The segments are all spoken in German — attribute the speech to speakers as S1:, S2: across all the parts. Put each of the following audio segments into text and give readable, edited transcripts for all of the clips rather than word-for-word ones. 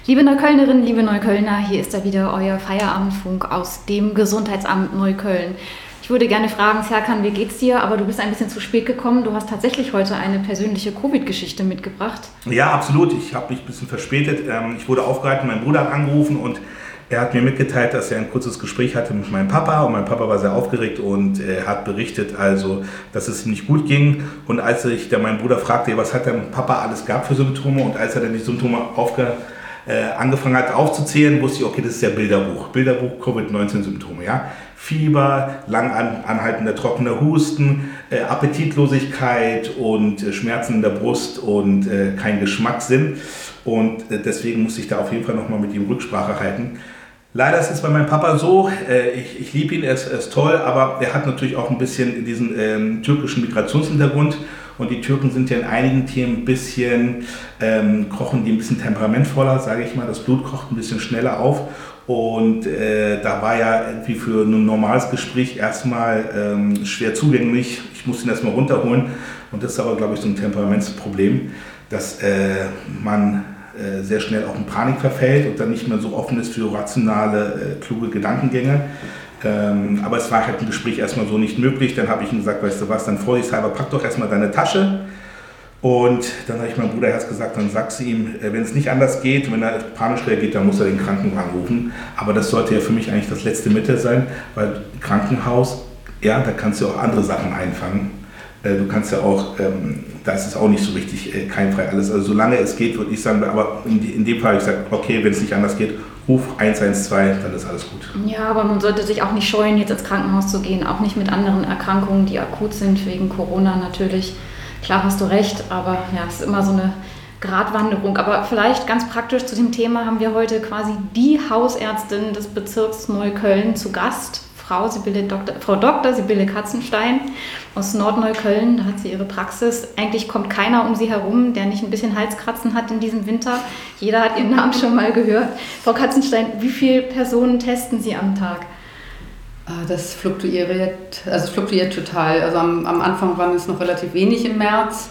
S1: Liebe Neuköllnerinnen, liebe Neuköllner, hier ist da wieder euer Feierabendfunk aus dem Gesundheitsamt Neukölln. Ich würde gerne fragen, Serkan, wie geht's dir? Aber du bist ein bisschen zu spät gekommen. Du hast tatsächlich heute eine persönliche Covid-Geschichte mitgebracht.
S2: Ja, absolut. Ich habe mich ein bisschen verspätet. Ich wurde aufgehalten, mein Bruder hat angerufen und er hat mir mitgeteilt, dass er ein kurzes Gespräch hatte mit meinem Papa. Und mein Papa war sehr aufgeregt und hat berichtet, also, dass es ihm nicht gut ging. Und als ich dann meinen Bruder fragte, was hat dein Papa alles gehabt für Symptome? Und als er dann die Symptome angefangen hat aufzuzählen, wusste ich, okay, das ist ja Bilderbuch Covid-19-Symptome, ja. Fieber, lang anhaltender trockener Husten, Appetitlosigkeit und Schmerzen in der Brust und kein Geschmackssinn. Und deswegen musste ich da auf jeden Fall nochmal mit ihm Rücksprache halten. Leider ist es bei meinem Papa so, ich liebe ihn, er ist toll, aber er hat natürlich auch ein bisschen diesen türkischen Migrationshintergrund. Und die Türken sind ja in einigen Themen ein bisschen, kochen die ein bisschen temperamentvoller, sage ich mal. Das Blut kocht ein bisschen schneller auf. Und da war ja irgendwie für ein normales Gespräch erstmal schwer zugänglich. Ich musste ihn erstmal runterholen. Und das ist aber, glaube ich, so ein Temperamentsproblem, dass man sehr schnell auch in Panik verfällt und dann nicht mehr so offen ist für rationale, kluge Gedankengänge. Aber es war halt im Gespräch erstmal so nicht möglich. Dann habe ich ihm gesagt, weißt du was, dann vorsichtshalber, pack doch erstmal deine Tasche. Und dann habe ich meinem Bruder gesagt, dann sagst du ihm, wenn es nicht anders geht, wenn er panisch reagiert, dann muss er den Krankenwagen rufen. Aber das sollte ja für mich eigentlich das letzte Mittel sein, weil Krankenhaus, ja, da kannst du auch andere Sachen einfangen. Du kannst ja auch, da ist es auch nicht so richtig keimfrei alles. Also solange es geht, würde ich sagen, aber in dem Fall habe ich gesagt, okay, wenn es nicht anders geht, ruf 112, dann ist alles gut.
S1: Ja, aber man sollte sich auch nicht scheuen, jetzt ins Krankenhaus zu gehen, auch nicht mit anderen Erkrankungen, die akut sind, wegen Corona natürlich. Klar hast du recht, aber ja, es ist immer so eine Gratwanderung. Aber vielleicht ganz praktisch zu dem Thema haben wir heute quasi die Hausärztin des Bezirks Neukölln zu Gast. Frau Dr. Sibylle Katzenstein aus Nordneukölln, da hat sie ihre Praxis. Eigentlich kommt keiner um sie herum, der nicht ein bisschen Halskratzen hat in diesem Winter. Jeder hat ihren Namen schon mal gehört. Frau Katzenstein, wie viele Personen testen Sie am Tag?
S3: Das fluktuiert total. Also am Anfang waren es noch relativ wenig im März.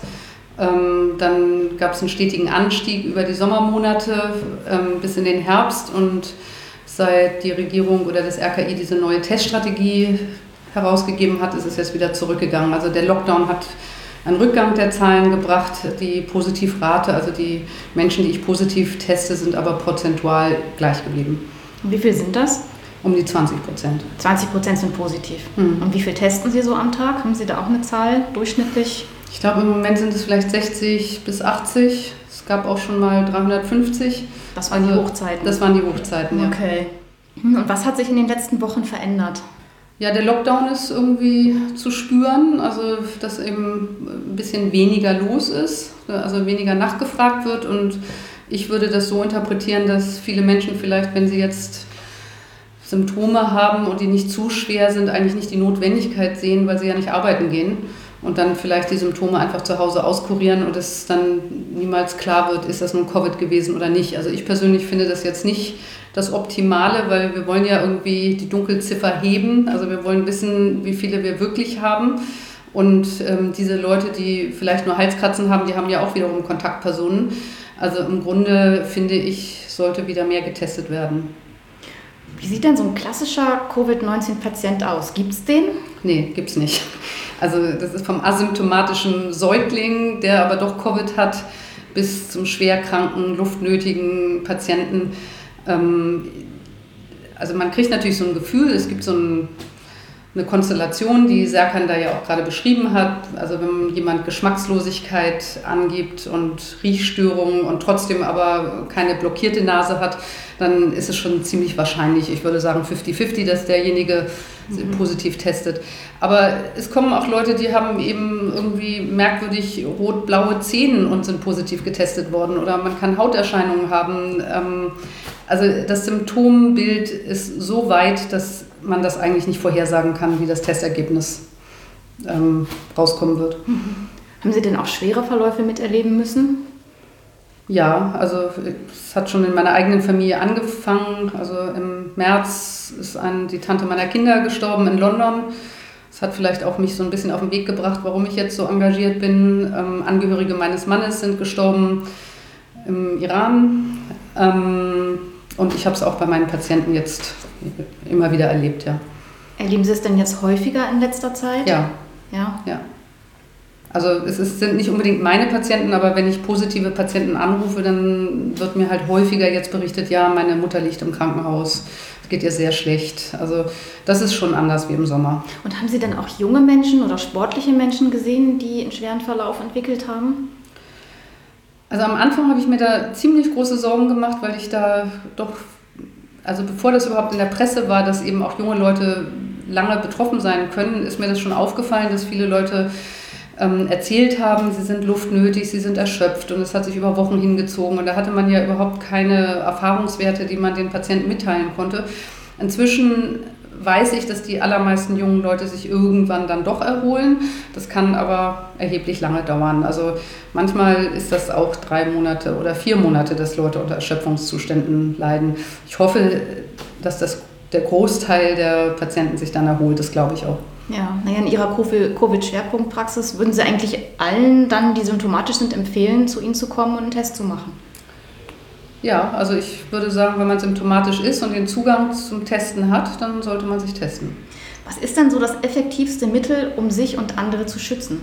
S3: Dann gab es einen stetigen Anstieg über die Sommermonate bis in den Herbst und seit die Regierung oder das RKI diese neue Teststrategie herausgegeben hat, ist es jetzt wieder zurückgegangen. Also der Lockdown hat einen Rückgang der Zahlen gebracht. Die Positivrate, also die Menschen, die ich positiv teste, sind aber prozentual gleich geblieben.
S1: Wie viel sind das?
S3: Um die 20%.
S1: 20% sind positiv. Und wie viel testen Sie so am Tag? Haben Sie da auch eine Zahl durchschnittlich?
S3: Ich glaube, im Moment sind es vielleicht 60 bis 80. Es gab auch schon mal 350.
S1: Das waren die Hochzeiten?
S3: Das waren die Hochzeiten, ja.
S1: Okay. Und was hat sich in den letzten Wochen verändert?
S3: Ja, der Lockdown ist irgendwie zu spüren, also dass eben ein bisschen weniger los ist, also weniger nachgefragt wird. Und ich würde das so interpretieren, dass viele Menschen vielleicht, wenn sie jetzt Symptome haben und die nicht zu schwer sind, eigentlich nicht die Notwendigkeit sehen, weil sie ja nicht arbeiten gehen. Und dann vielleicht die Symptome einfach zu Hause auskurieren und es dann niemals klar wird, ist das nun Covid gewesen oder nicht. Also ich persönlich finde das jetzt nicht das Optimale, weil wir wollen ja irgendwie die Dunkelziffer heben. Also wir wollen wissen, wie viele wir wirklich haben. Und diese Leute, die vielleicht nur Halskratzen haben, die haben ja auch wiederum Kontaktpersonen. Also im Grunde finde ich, sollte wieder mehr getestet werden.
S1: Wie sieht denn so ein klassischer Covid-19-Patient aus? Gibt es den?
S3: Nee, gibt's nicht. Also das ist vom asymptomatischen Säugling, der aber doch Covid hat, bis zum schwerkranken, luftnötigen Patienten. Also man kriegt natürlich so ein Gefühl, es gibt so eine Konstellation, die Serkan da ja auch gerade beschrieben hat. Also wenn jemand Geschmackslosigkeit angibt und Riechstörungen und trotzdem aber keine blockierte Nase hat, dann ist es schon ziemlich wahrscheinlich, ich würde sagen 50-50, dass derjenige positiv testet. Aber es kommen auch Leute, die haben eben irgendwie merkwürdig rot-blaue Zähne und sind positiv getestet worden. Oder man kann Hauterscheinungen haben. Also das Symptombild ist so weit, dass man das eigentlich nicht vorhersagen kann, wie das Testergebnis rauskommen wird.
S1: Haben Sie denn auch schwere Verläufe miterleben müssen?
S3: Ja, also es hat schon in meiner eigenen Familie angefangen. Also im März ist die Tante meiner Kinder gestorben in London. Das hat vielleicht auch mich so ein bisschen auf den Weg gebracht, warum ich jetzt so engagiert bin. Angehörige meines Mannes sind gestorben im Iran. Und ich habe es auch bei meinen Patienten jetzt immer wieder erlebt, ja.
S1: Erleben Sie es denn jetzt häufiger in letzter Zeit?
S3: Ja.
S1: Ja.
S3: Also sind nicht unbedingt meine Patienten, aber wenn ich positive Patienten anrufe, dann wird mir halt häufiger jetzt berichtet, ja, meine Mutter liegt im Krankenhaus, es geht ihr sehr schlecht. Also das ist schon anders wie im Sommer.
S1: Und haben Sie denn auch junge Menschen oder sportliche Menschen gesehen, die einen schweren Verlauf entwickelt haben?
S3: Also am Anfang habe ich mir da ziemlich große Sorgen gemacht, weil ich da doch, also bevor das überhaupt in der Presse war, dass eben auch junge Leute lange betroffen sein können, ist mir das schon aufgefallen, dass viele Leute erzählt haben, sie sind luftnötig, sie sind erschöpft und es hat sich über Wochen hingezogen und da hatte man ja überhaupt keine Erfahrungswerte, die man den Patienten mitteilen konnte. Inzwischen weiß ich, dass die allermeisten jungen Leute sich irgendwann dann doch erholen. Das kann aber erheblich lange dauern. Also manchmal ist das auch 3 Monate oder 4 Monate, dass Leute unter Erschöpfungszuständen leiden. Ich hoffe, dass der Großteil der Patienten sich dann erholt. Das glaube ich auch.
S1: Ja, in Ihrer Covid-Schwerpunktpraxis würden Sie eigentlich allen dann, die symptomatisch sind, empfehlen, zu Ihnen zu kommen und einen Test zu machen?
S3: Ja, also ich würde sagen, wenn man symptomatisch ist und den Zugang zum Testen hat, dann sollte man sich testen.
S1: Was ist denn so das effektivste Mittel, um sich und andere zu schützen?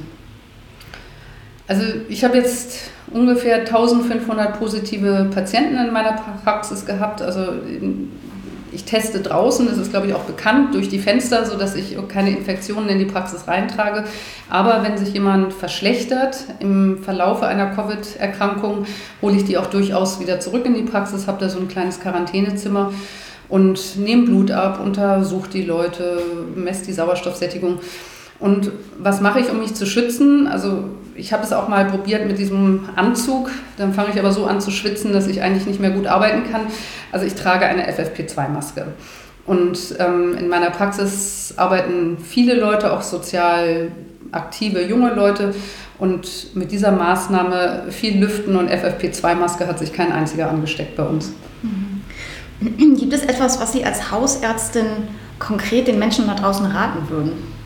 S3: Also ich habe jetzt ungefähr 1500 positive Patienten in meiner Praxis gehabt. Also ich teste draußen, das ist, glaube ich, auch bekannt durch die Fenster, sodass ich keine Infektionen in die Praxis reintrage. Aber wenn sich jemand verschlechtert im Verlaufe einer Covid-Erkrankung, hole ich die auch durchaus wieder zurück in die Praxis, habe da so ein kleines Quarantänezimmer und nehme Blut ab, untersuche die Leute, messe die Sauerstoffsättigung. Und was mache ich, um mich zu schützen? Also ich habe es auch mal probiert mit diesem Anzug. Dann fange ich aber so an zu schwitzen, dass ich eigentlich nicht mehr gut arbeiten kann. Also ich trage eine FFP2-Maske. Und in meiner Praxis arbeiten viele Leute, auch sozial aktive junge Leute. Und mit dieser Maßnahme viel Lüften und FFP2-Maske hat sich kein einziger angesteckt bei uns.
S1: Gibt es etwas, was Sie als Hausärztin konkret den Menschen da draußen raten würden?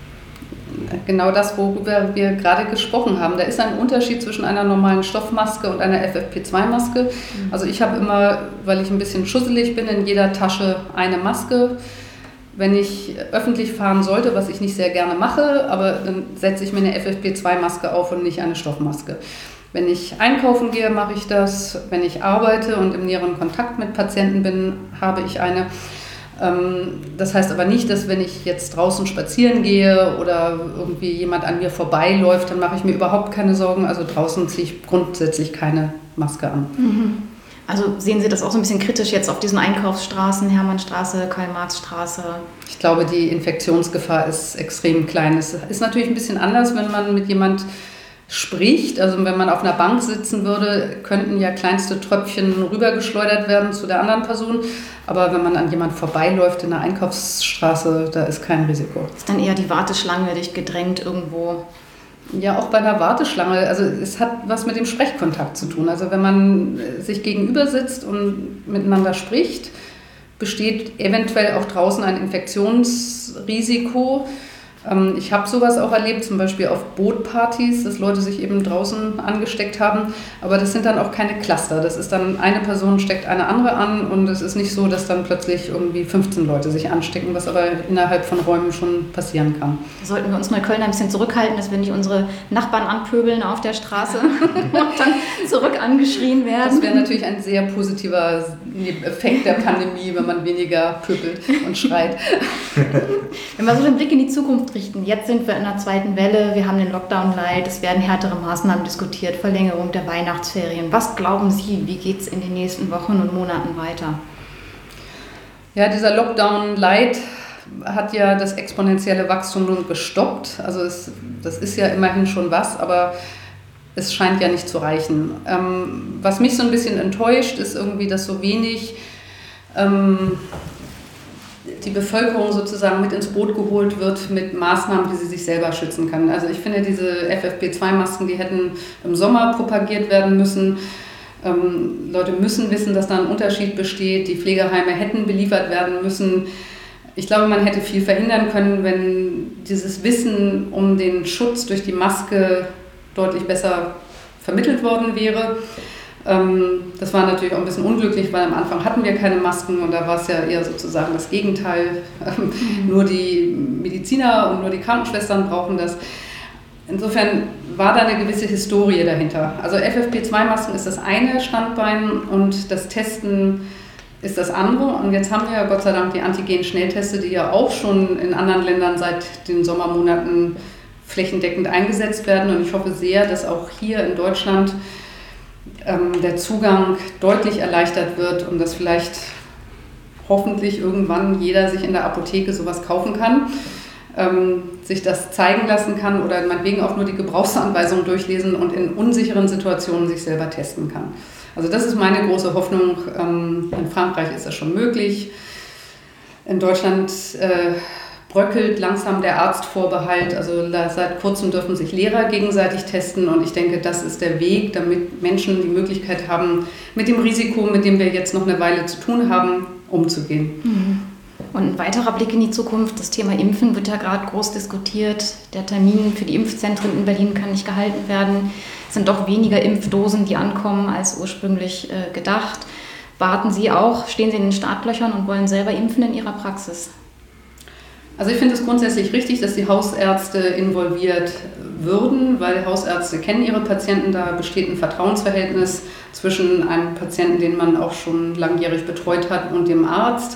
S3: Genau das, worüber wir gerade gesprochen haben. Da ist ein Unterschied zwischen einer normalen Stoffmaske und einer FFP2-Maske. Also ich habe immer, weil ich ein bisschen schusselig bin, in jeder Tasche eine Maske. Wenn ich öffentlich fahren sollte, was ich nicht sehr gerne mache, aber dann setze ich mir eine FFP2-Maske auf und nicht eine Stoffmaske. Wenn ich einkaufen gehe, mache ich das. Wenn ich arbeite und im näheren Kontakt mit Patienten bin, habe ich eine. Das heißt aber nicht, dass wenn ich jetzt draußen spazieren gehe oder irgendwie jemand an mir vorbeiläuft, dann mache ich mir überhaupt keine Sorgen. Also draußen ziehe ich grundsätzlich keine Maske an.
S1: Also sehen Sie das auch so ein bisschen kritisch jetzt auf diesen Einkaufsstraßen, Hermannstraße, Karl-Marx-Straße? Ich
S3: glaube, die Infektionsgefahr ist extrem klein. Es ist natürlich ein bisschen anders, wenn man mit jemand spricht. Also wenn man auf einer Bank sitzen würde, könnten ja kleinste Tröpfchen rübergeschleudert werden zu der anderen Person. Aber wenn man an jemand vorbeiläuft in der Einkaufsstraße, da ist kein Risiko.
S1: Ist dann eher die Warteschlange dicht gedrängt irgendwo?
S3: Ja, auch bei der Warteschlange. Also es hat was mit dem Sprechkontakt zu tun. Also wenn man sich gegenüber sitzt und miteinander spricht, besteht eventuell auch draußen ein Infektionsrisiko. Ich habe sowas auch erlebt, zum Beispiel auf Bootpartys, dass Leute sich eben draußen angesteckt haben. Aber das sind dann auch keine Cluster. Das ist dann, eine Person steckt eine andere an und es ist nicht so, dass dann plötzlich irgendwie 15 Leute sich anstecken, was aber innerhalb von Räumen schon passieren kann.
S1: Sollten wir uns mal Köln ein bisschen zurückhalten, dass wir nicht unsere Nachbarn anpöbeln auf der Straße und dann zurück angeschrien werden.
S3: Das wäre natürlich ein sehr positiver Effekt der Pandemie, wenn man weniger pöbelt und schreit.
S1: Wenn wir so den Blick in die Zukunft richten, jetzt sind wir in der zweiten Welle, wir haben den Lockdown light, es werden härtere Maßnahmen diskutiert, Verlängerung der Weihnachtsferien. Was glauben Sie, wie geht es in den nächsten Wochen und Monaten weiter?
S3: Ja, dieser Lockdown light hat ja das exponentielle Wachstum nun gestoppt. Also das ist ja immerhin schon was, aber es scheint ja nicht zu reichen. Was mich so ein bisschen enttäuscht, ist irgendwie, dass so wenig die Bevölkerung sozusagen mit ins Boot geholt wird mit Maßnahmen, wie sie sich selber schützen kann. Also ich finde, diese FFP2-Masken, die hätten im Sommer propagiert werden müssen. Leute müssen wissen, dass da ein Unterschied besteht. Die Pflegeheime hätten beliefert werden müssen. Ich glaube, man hätte viel verhindern können, wenn dieses Wissen um den Schutz durch die Maske deutlich besser vermittelt worden wäre. Das war natürlich auch ein bisschen unglücklich, weil am Anfang hatten wir keine Masken und da war es ja eher sozusagen das Gegenteil. Nur die Mediziner und nur die Krankenschwestern brauchen das. Insofern war da eine gewisse Historie dahinter. Also FFP2-Masken ist das eine Standbein und das Testen ist das andere. Und jetzt haben wir ja Gott sei Dank die Antigen-Schnellteste, die ja auch schon in anderen Ländern seit den Sommermonaten flächendeckend eingesetzt werden. Und ich hoffe sehr, dass auch hier in Deutschland der Zugang deutlich erleichtert wird und dass vielleicht hoffentlich irgendwann jeder sich in der Apotheke sowas kaufen kann, sich das zeigen lassen kann oder meinetwegen auch nur die Gebrauchsanweisung durchlesen und in unsicheren Situationen sich selber testen kann. Also das ist meine große Hoffnung. In Frankreich ist das schon möglich. In Deutschland bröckelt langsam der Arztvorbehalt. Also seit kurzem dürfen sich Lehrer gegenseitig testen und ich denke, das ist der Weg, damit Menschen die Möglichkeit haben, mit dem Risiko, mit dem wir jetzt noch eine Weile zu tun haben, umzugehen.
S1: Und ein weiterer Blick in die Zukunft, das Thema Impfen wird ja gerade groß diskutiert. Der Termin für die Impfzentren in Berlin kann nicht gehalten werden. Es sind doch weniger Impfdosen, die ankommen, als ursprünglich gedacht. Warten Sie auch, stehen Sie in den Startlöchern und wollen selber impfen in Ihrer Praxis?
S3: Also ich finde es grundsätzlich richtig, dass die Hausärzte involviert würden, weil Hausärzte kennen ihre Patienten, da besteht ein Vertrauensverhältnis zwischen einem Patienten, den man auch schon langjährig betreut hat, und dem Arzt.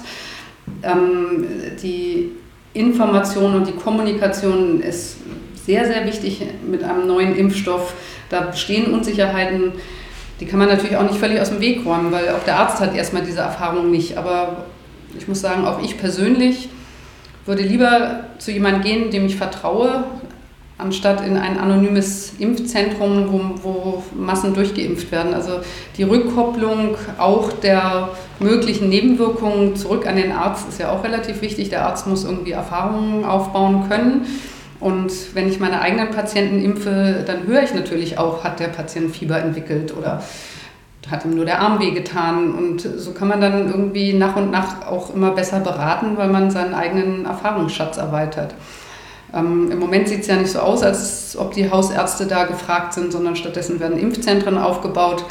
S3: Die Information und die Kommunikation ist sehr, sehr wichtig mit einem neuen Impfstoff. Da bestehen Unsicherheiten, die kann man natürlich auch nicht völlig aus dem Weg räumen, weil auch der Arzt hat erstmal diese Erfahrung nicht. Aber ich muss sagen, auch ich persönlich würde lieber zu jemandem gehen, dem ich vertraue, anstatt in ein anonymes Impfzentrum, wo Massen durchgeimpft werden. Also die Rückkopplung auch der möglichen Nebenwirkungen zurück an den Arzt ist ja auch relativ wichtig. Der Arzt muss irgendwie Erfahrungen aufbauen können. Und wenn ich meine eigenen Patienten impfe, dann höre ich natürlich auch, hat der Patient Fieber entwickelt oder hat ihm nur der Arm wehgetan. Und so kann man dann irgendwie nach und nach auch immer besser beraten, weil man seinen eigenen Erfahrungsschatz erweitert. Im Moment sieht es ja nicht so aus, als ob die Hausärzte da gefragt sind, sondern stattdessen werden Impfzentren aufgebaut.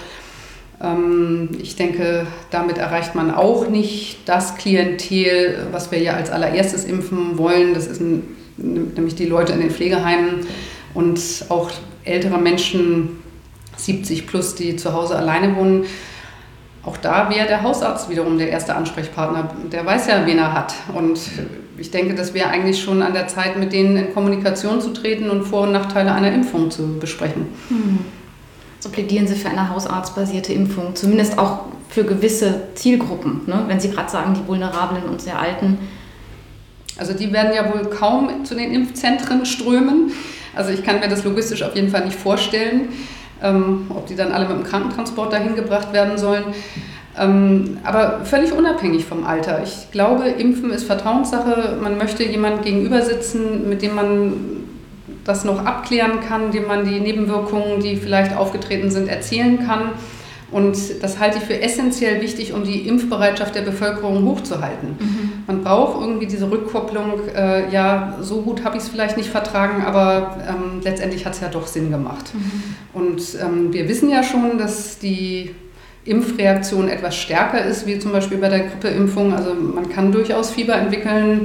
S3: Ich denke, damit erreicht man auch nicht das Klientel, was wir ja als allererstes impfen wollen. Das ist nämlich die Leute in den Pflegeheimen und auch ältere Menschen, 70 plus, die zu Hause alleine wohnen. Auch da wäre der Hausarzt wiederum der erste Ansprechpartner. Der weiß ja, wen er hat. Und ich denke, das wäre eigentlich schon an der Zeit, mit denen in Kommunikation zu treten und Vor- und Nachteile einer Impfung zu besprechen.
S1: So plädieren Sie für eine hausarztbasierte Impfung, zumindest auch für gewisse Zielgruppen, ne? Wenn Sie gerade sagen, die Vulnerablen und sehr Alten.
S3: Also die werden ja wohl kaum zu den Impfzentren strömen. Also ich kann mir das logistisch auf jeden Fall nicht vorstellen, ob die dann alle mit dem Krankentransport dahin gebracht werden sollen. Aber völlig unabhängig vom Alter. Ich glaube, Impfen ist Vertrauenssache. Man möchte jemandem gegenüber sitzen, mit dem man das noch abklären kann, dem man die Nebenwirkungen, die vielleicht aufgetreten sind, erzählen kann. Und das halte ich für essentiell wichtig, um die Impfbereitschaft der Bevölkerung hochzuhalten. Man braucht irgendwie diese Rückkopplung, ja, so gut habe ich es vielleicht nicht vertragen, aber letztendlich hat es ja doch Sinn gemacht. Und wir wissen ja schon, dass die Impfreaktion etwas stärker ist, wie zum Beispiel bei der Grippeimpfung. Also man kann durchaus Fieber entwickeln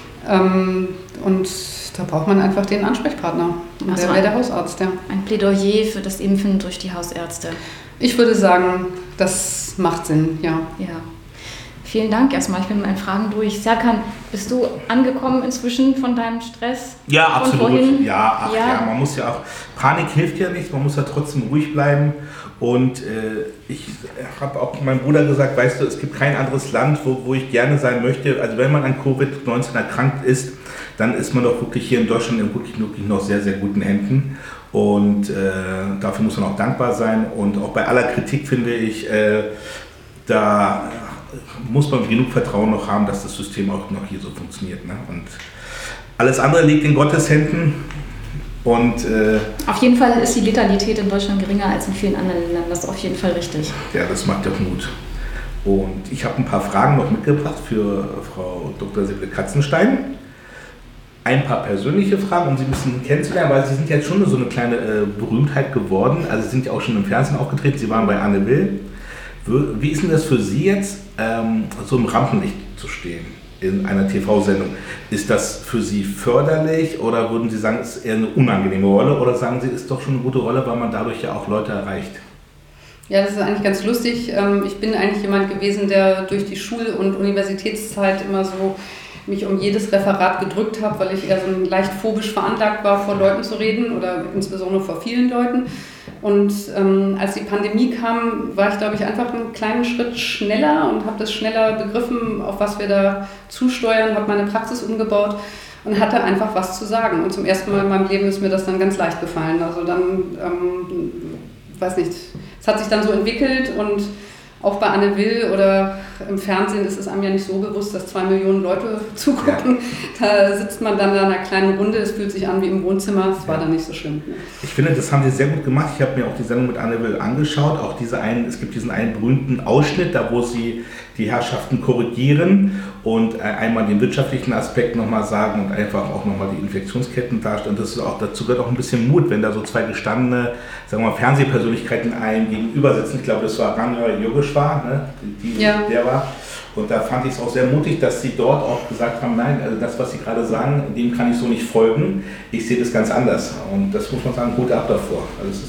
S3: und da braucht man einfach den Ansprechpartner. Und der wäre der Hausarzt, ja.
S1: Ein Plädoyer für das Impfen durch die Hausärzte.
S3: Ich würde sagen, das macht Sinn, ja.
S1: Ja. Vielen Dank erstmal. Ich bin mit meinen Fragen durch. Serkan, bist du angekommen inzwischen von deinem Stress?
S2: Ja, absolut.
S1: Vorhin?
S2: Ja, man muss ja auch, Panik hilft ja nicht, man muss ja trotzdem ruhig bleiben. Und ich habe auch meinem Bruder gesagt, weißt du, es gibt kein anderes Land, wo ich gerne sein möchte. Also wenn man an Covid-19 erkrankt ist, dann ist man doch wirklich hier in Deutschland in wirklich noch sehr, sehr guten Händen. Und dafür muss man auch dankbar sein. Und auch bei aller Kritik finde ich, da muss man genug Vertrauen noch haben, dass das System auch noch hier so funktioniert. Ne? Und alles andere liegt in Gottes Händen. Und,
S1: auf jeden Fall ist die Letalität in Deutschland geringer als in vielen anderen Ländern. Das ist auf jeden Fall richtig.
S2: Ja, das macht doch Mut. Und ich habe ein paar Fragen noch mitgebracht für Frau Dr. Sibylle Katzenstein. ein paar persönliche Fragen, um Sie ein bisschen kennenzulernen, weil Sie sind jetzt schon so eine kleine Berühmtheit geworden. Also Sie sind ja auch schon im Fernsehen aufgetreten, Sie waren bei Anne Will. Wie ist denn das für Sie jetzt, so im Rampenlicht zu stehen in einer TV-Sendung? Ist das für Sie förderlich oder würden Sie sagen, es ist eher eine unangenehme Rolle oder sagen Sie, es ist doch schon eine gute Rolle, weil man dadurch ja auch Leute erreicht?
S3: Ja, das ist eigentlich ganz lustig. Ich bin eigentlich jemand gewesen, der durch die Schul- und Universitätszeit immer so mich um jedes Referat gedrückt habe, weil ich eher so leicht phobisch veranlagt war, vor Leuten zu reden oder insbesondere vor vielen Leuten. Und als die Pandemie kam, war ich, glaube ich, einfach einen kleinen Schritt schneller und habe das schneller begriffen, auf was wir da zusteuern, habe meine Praxis umgebaut und hatte einfach was zu sagen. Und zum ersten Mal in meinem Leben ist mir das dann ganz leicht gefallen. Also dann, weiß nicht, es hat sich dann so entwickelt und auch bei Anne Will oder im Fernsehen ist es einem ja nicht so bewusst, dass 2 Millionen Leute zugucken. Ja. Da sitzt man dann in einer kleinen Runde, es fühlt sich an wie im Wohnzimmer, das war dann nicht so schlimm.
S2: Ich finde, das haben Sie sehr gut gemacht. Ich habe mir auch die Sendung mit Anne Will angeschaut. Auch es gibt diesen einen berühmten Ausschnitt, da wo Sie die Herrschaften korrigieren und einmal den wirtschaftlichen Aspekt nochmal sagen und einfach auch nochmal die Infektionsketten darstellen. Und das ist auch, dazu gehört auch ein bisschen Mut, wenn da so zwei gestandene, sagen wir mal, Fernsehpersönlichkeiten einem gegenüber sitzen. Ich glaube, das war Ranga Yogeshwar, ne? Der war. Und da fand ich es auch sehr mutig, dass Sie dort auch gesagt haben, nein, also das, was Sie gerade sagen, dem kann ich so nicht folgen. Ich sehe das ganz anders. Und das muss man sagen, Hut ab davor.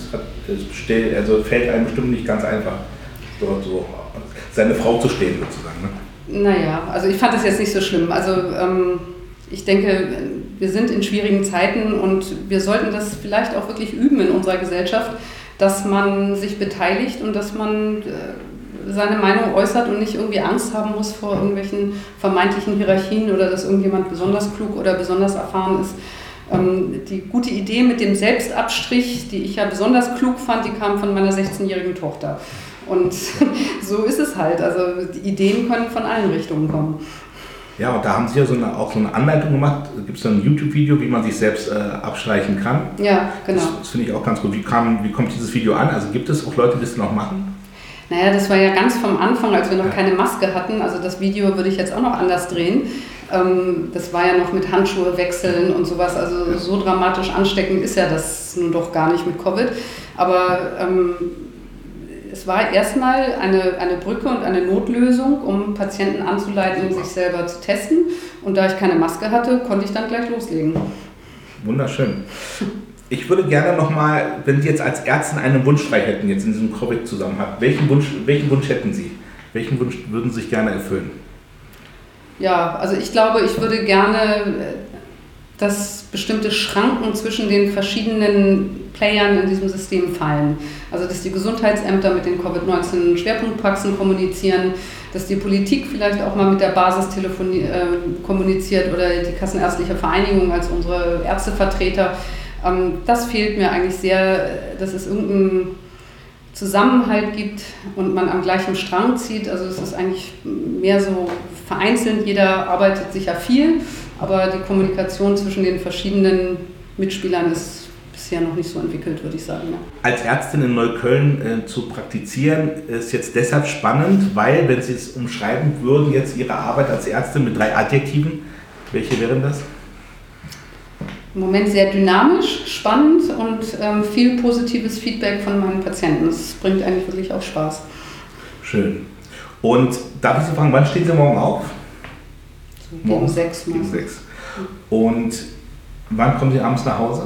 S2: Also fällt einem bestimmt nicht ganz einfach, dort so seine Frau zu stehen, sozusagen. Ne?
S3: Naja, also ich fand das jetzt nicht so schlimm. Also ich denke, wir sind in schwierigen Zeiten und wir sollten das vielleicht auch wirklich üben in unserer Gesellschaft, dass man sich beteiligt und dass man seine Meinung äußert und nicht irgendwie Angst haben muss vor irgendwelchen vermeintlichen Hierarchien oder dass irgendjemand besonders klug oder besonders erfahren ist. Die gute Idee mit dem Selbstabstrich, die ich ja besonders klug fand, die kam von meiner 16-jährigen Tochter. Und so ist es halt. Also die Ideen können von allen Richtungen kommen.
S2: Ja, und da haben Sie ja auch so eine Anleitung gemacht. Da gibt es ein YouTube-Video, wie man sich selbst abstreichen kann.
S3: Ja, genau.
S2: Das finde ich auch ganz gut. Wie kommt dieses Video an? Also gibt es auch Leute, die das noch machen?
S3: Naja, das war ja ganz vom Anfang, als wir noch keine Maske hatten. Also das Video würde ich jetzt auch noch anders drehen. Das war ja noch mit Handschuhe wechseln und sowas. Also so dramatisch ansteckend ist ja das nun doch gar nicht mit Covid. Aber es war erstmal eine Brücke und eine Notlösung, um Patienten anzuleiten, sich selber zu testen. Und da ich keine Maske hatte, konnte ich dann gleich loslegen.
S2: Wunderschön. Ich würde gerne nochmal, wenn Sie jetzt als Ärztin einen Wunsch frei hätten, jetzt in diesem Covid-Zusammenhang, welchen Wunsch hätten Sie? Welchen Wunsch würden Sie sich gerne erfüllen?
S3: Ja, also ich glaube, ich würde gerne, dass bestimmte Schranken zwischen den verschiedenen Playern in diesem System fallen. Also dass die Gesundheitsämter mit den Covid-19-Schwerpunktpraxen kommunizieren, dass die Politik vielleicht auch mal mit der Basis kommuniziert oder die Kassenärztliche Vereinigung als unsere Ärztevertreter. Das fehlt mir eigentlich sehr, dass es irgendeinen Zusammenhalt gibt und man am gleichen Strang zieht. Also es ist eigentlich mehr so vereinzelt, jeder arbeitet sicher viel, aber die Kommunikation zwischen den verschiedenen Mitspielern ist bisher noch nicht so entwickelt, würde ich sagen. Ja.
S2: Als Ärztin in Neukölln zu praktizieren, ist jetzt deshalb spannend, weil, wenn Sie es umschreiben würden, jetzt Ihre Arbeit als Ärztin mit 3 Adjektiven, welche wären das?
S3: Im Moment sehr dynamisch, spannend und viel positives Feedback von meinen Patienten. Das bringt eigentlich wirklich auch Spaß.
S2: Schön. Und darf ich Sie fragen, wann stehen Sie morgen auf?
S3: Gegen 6.
S2: Gegen 6. Und wann kommen Sie abends nach Hause?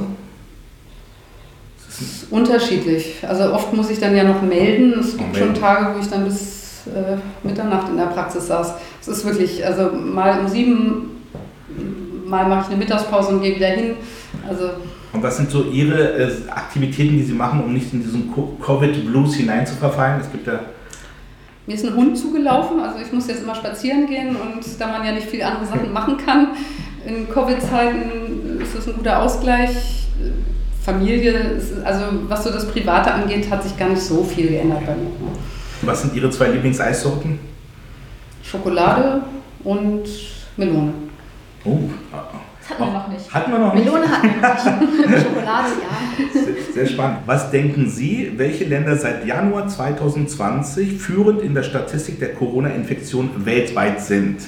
S3: Das ist unterschiedlich. Also oft muss ich dann ja noch melden. Es gibt schon Tage, wo ich dann bis Mitternacht in der Praxis saß. Es ist wirklich, also mal um 7, mal mache ich eine Mittagspause und gehe wieder hin. Also
S2: und was sind so Ihre Aktivitäten, die Sie machen, um nicht in diesen Covid-Blues hineinzuverfallen? Es gibt ja
S3: mir ist ein Hund zugelaufen, also ich muss jetzt immer spazieren gehen und da man ja nicht viele andere Sachen machen kann, in Covid-Zeiten ist das ein guter Ausgleich. Familie, also was so das Private angeht, hat sich gar nicht so viel geändert bei mir.
S2: Was sind Ihre 2 Lieblingseissorten?
S3: Schokolade und Melone.
S2: Oh,
S1: das hatten wir noch nicht.
S2: Hatten wir noch nicht?
S1: Melone hatten wir noch nicht. Schokolade, ja.
S2: Sehr spannend. Was denken Sie, welche Länder seit Januar 2020 führend in der Statistik der Corona-Infektion weltweit sind?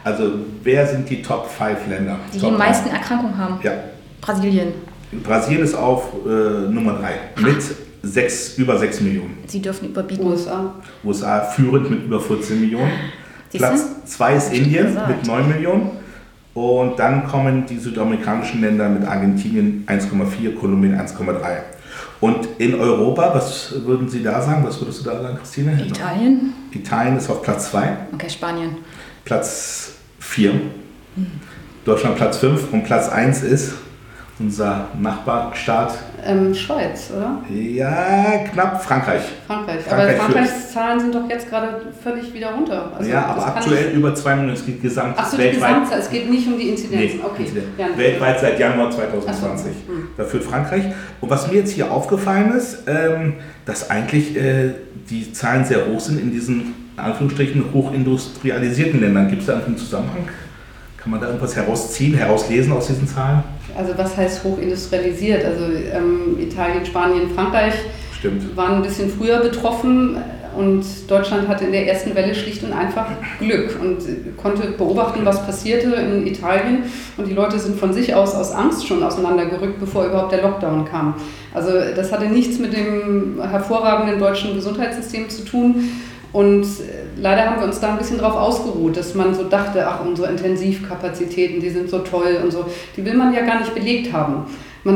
S2: Also wer sind die Top 5 Länder?
S1: Die die meisten Erkrankungen haben?
S2: Ja.
S1: Brasilien.
S2: Brasilien ist auf Nummer 3 mit über 6 Millionen.
S1: Sie dürfen überbieten.
S2: USA führend mit über 14 Millionen. Platz 2 ist Indien mit 9 Millionen. Und dann kommen die südamerikanischen Länder mit Argentinien 1,4, Kolumbien 1,3. Und in Europa, was würden Sie da sagen? Was würdest du da sagen, Christine?
S1: Italien.
S2: Italien ist auf Platz 2.
S1: Okay, Spanien.
S2: Platz 4. Deutschland Platz 5 und Platz 1 ist unser Nachbarstaat.
S3: Schweiz, oder?
S2: Ja, knapp Frankreich.
S3: Aber Frankreichs Zahlen sind doch jetzt gerade völlig wieder runter.
S2: Also ja, aber aktuell über 2 Millionen. Es geht gesamt weltweit.
S3: Es geht nicht um die Inzidenzen.
S2: Nee,
S3: okay.
S2: Ja, weltweit seit Januar 2020. Da führt Frankreich. Und was mir jetzt hier aufgefallen ist, dass eigentlich die Zahlen sehr hoch sind in diesen, in Anführungsstrichen, hochindustrialisierten Ländern. Gibt es da einen Zusammenhang? Kann man da irgendwas herauslesen aus diesen Zahlen?
S3: Also was heißt hochindustrialisiert? Also Italien, Spanien, Frankreich waren ein bisschen früher betroffen und Deutschland hatte in der ersten Welle schlicht und einfach Glück und konnte beobachten, was passierte in Italien und die Leute sind von sich aus Angst schon auseinandergerückt, bevor überhaupt der Lockdown kam. Also das hatte nichts mit dem hervorragenden deutschen Gesundheitssystem zu tun. Und leider haben wir uns da ein bisschen drauf ausgeruht, dass man so dachte, ach, unsere Intensivkapazitäten, die sind so toll und so. Die will man ja gar nicht belegt haben.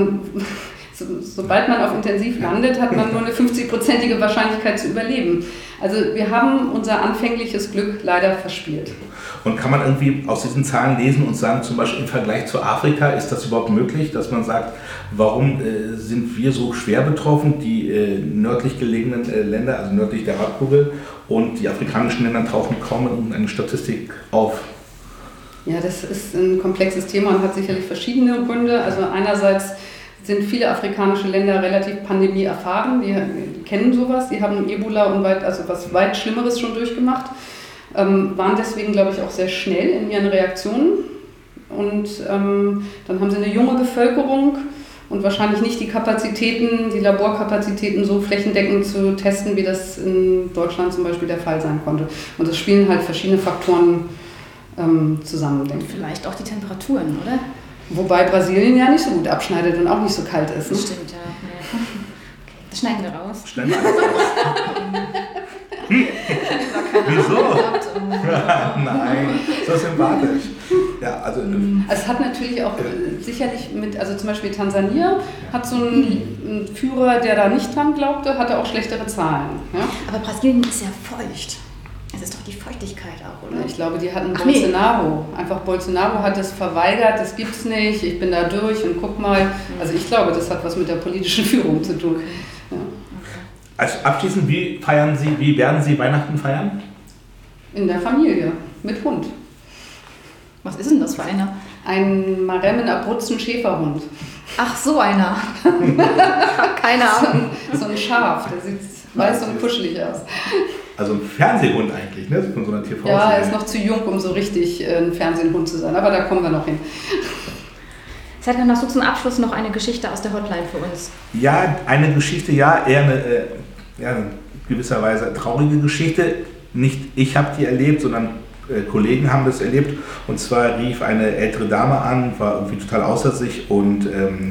S3: Sobald man auf Intensiv landet, hat man nur eine 50-prozentige Wahrscheinlichkeit zu überleben. Also wir haben unser anfängliches Glück leider verspielt.
S2: Und kann man irgendwie aus diesen Zahlen lesen und sagen, zum Beispiel im Vergleich zu Afrika, ist das überhaupt möglich, dass man sagt, warum sind wir so schwer betroffen, die nördlich gelegenen Länder, also nördlich der Halbkugel, und die afrikanischen Länder tauchen kaum in irgendeine Statistik auf?
S3: Ja, das ist ein komplexes Thema und hat sicherlich verschiedene Gründe. Also einerseits sind viele afrikanische Länder relativ pandemieerfahren, die kennen sowas, die haben Ebola und was weit Schlimmeres schon durchgemacht, waren deswegen, glaube ich, auch sehr schnell in ihren Reaktionen und dann haben sie eine junge Bevölkerung und wahrscheinlich nicht die Kapazitäten, die Laborkapazitäten so flächendeckend zu testen, wie das in Deutschland zum Beispiel der Fall sein konnte. Und es spielen halt verschiedene Faktoren zusammen, denke ich.
S1: Vielleicht auch die Temperaturen, oder?
S3: Wobei Brasilien ja nicht so gut abschneidet und auch nicht so kalt ist. Ne?
S1: Stimmt, ja. Okay. Das schneiden wir raus.
S2: Schneiden wir raus. Wieso? Nein, so sympathisch. Ja, also
S3: es hat natürlich auch sicherlich also zum Beispiel Tansania hat so einen Führer, der da nicht dran glaubte, hatte auch schlechtere Zahlen. Ja?
S1: Aber Brasilien ist ja feucht. Es ist doch die Feuchtigkeit auch, oder?
S3: Ich glaube, die hatten Bolsonaro. Einfach Bolsonaro hat es verweigert, das gibt's nicht, ich bin da durch und guck mal. Also ich glaube, das hat was mit der politischen Führung zu tun. Ja.
S2: Also abschließend, wie werden Sie Weihnachten feiern?
S3: In der Familie, mit Hund.
S1: Was ist denn das für einer?
S3: Ein Maremmen Abruzzen Schäferhund.
S1: Ach, so einer. Keine Ahnung.
S3: So ein Schaf, der sieht weiß und kuschelig aus.
S2: Also ein Fernsehhund eigentlich, ne? Von so einer TV-Serie.
S3: Ja, er ist noch zu jung, um so richtig ein Fernsehhund zu sein, aber da kommen wir noch hin.
S1: Serkan, hast du zum Abschluss noch eine Geschichte aus der Hotline für uns?
S2: Ja, eine Geschichte, eher eine gewisserweise traurige Geschichte. Nicht ich habe die erlebt, sondern Kollegen haben das erlebt. Und zwar rief eine ältere Dame an, war irgendwie total außer sich und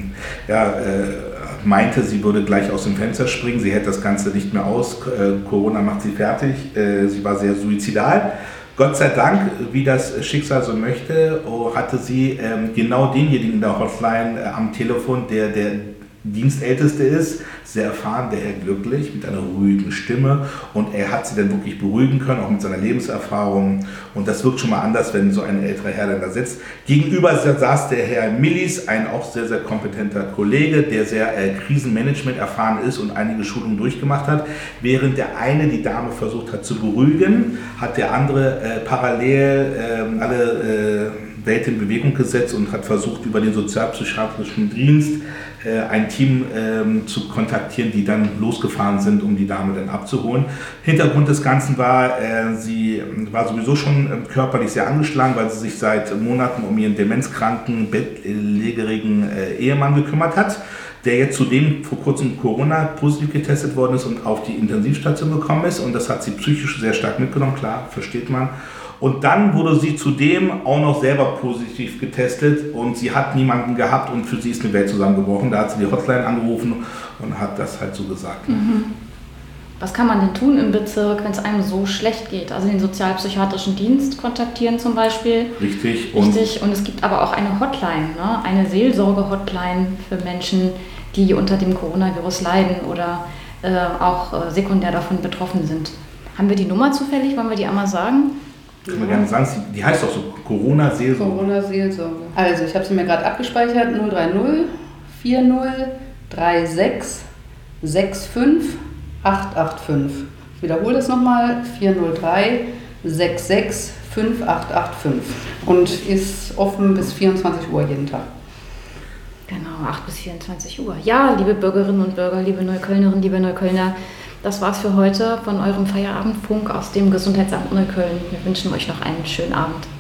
S2: meinte, sie würde gleich aus dem Fenster springen, sie hält das Ganze nicht mehr aus, Corona macht sie fertig, sie war sehr suizidal. Gott sei Dank, wie das Schicksal so möchte, hatte sie genau denjenigen in der Hotline am Telefon, der Dienstälteste ist, sehr erfahren, der Herr Glücklich, mit einer ruhigen Stimme, und er hat sie dann wirklich beruhigen können, auch mit seiner Lebenserfahrung, und das wirkt schon mal anders, wenn so ein älterer Herr dann da sitzt. Gegenüber saß der Herr Millis, ein auch sehr, sehr kompetenter Kollege, der sehr Krisenmanagement erfahren ist und einige Schulungen durchgemacht hat. Während der eine die Dame versucht hat zu beruhigen, hat der andere parallel alle Welt in Bewegung gesetzt und hat versucht, über den sozialpsychiatrischen Dienst ein Team zu kontaktieren, die dann losgefahren sind, um die Dame dann abzuholen. Hintergrund des Ganzen war, sie war sowieso schon körperlich sehr angeschlagen, weil sie sich seit Monaten um ihren demenzkranken, bettlägerigen Ehemann gekümmert hat, der jetzt zudem vor kurzem Corona positiv getestet worden ist und auf die Intensivstation gekommen ist. Und das hat sie psychisch sehr stark mitgenommen, klar, versteht man. Und dann wurde sie zudem auch noch selber positiv getestet und sie hat niemanden gehabt und für sie ist eine Welt zusammengebrochen. Da hat sie die Hotline angerufen und hat das halt so gesagt.
S1: Was kann man denn tun im Bezirk, wenn es einem so schlecht geht? Also den sozialpsychiatrischen Dienst kontaktieren zum Beispiel.
S2: Richtig.
S1: Und es gibt aber auch eine Hotline, ne? Eine Seelsorge-Hotline für Menschen, die unter dem Coronavirus leiden oder auch sekundär davon betroffen sind. Haben wir die Nummer zufällig? Wollen wir die einmal sagen?
S2: Können wir gerne sagen, die heißt doch so Corona-Seelsorge.
S3: Corona-Seelsorge. Also ich habe sie mir gerade abgespeichert, 030 40 36 65 885. Ich wiederhole das nochmal, 403 66 5885 und ist offen bis 24 Uhr jeden Tag.
S1: Genau, 8 bis 24 Uhr. Ja, liebe Bürgerinnen und Bürger, liebe Neuköllnerinnen, liebe Neuköllner, das war's für heute von eurem Feierabendfunk aus dem Gesundheitsamt Neukölln. Wir wünschen euch noch einen schönen Abend.